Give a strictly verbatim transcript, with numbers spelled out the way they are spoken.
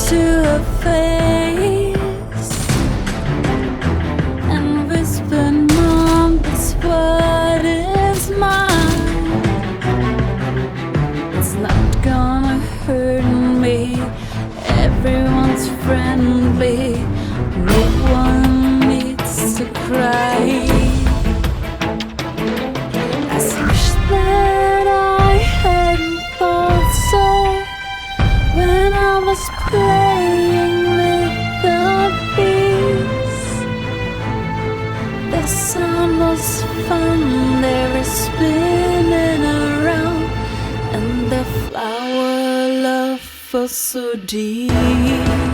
to her face and whispered, "Mom, this what is mine. It's not gonna hurt me. Everyone's friendly. No one needs to cry." I wish that I hadn't thought so when I was playing with the bees. The sound was fun, they were spinning around, and the flower love was so deep.